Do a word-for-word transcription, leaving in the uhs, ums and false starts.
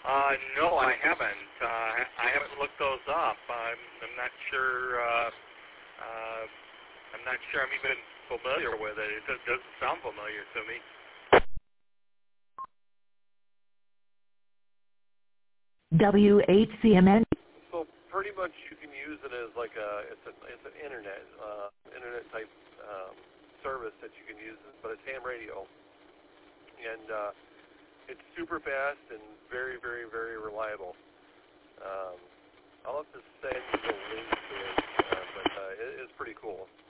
Uh, no, I haven't. Uh, I haven't looked those up. I'm, I'm not sure. Uh, uh, I'm not sure I'm even familiar with it. It doesn't sound familiar to me. W H C M N. So pretty much you can use it as like a it's a it's an internet uh, internet type um, service that you can use, but it's ham radio, and uh, it's super fast and very very very reliable. Um, I'll have to send you the link to it, uh, but uh, it, it's pretty cool.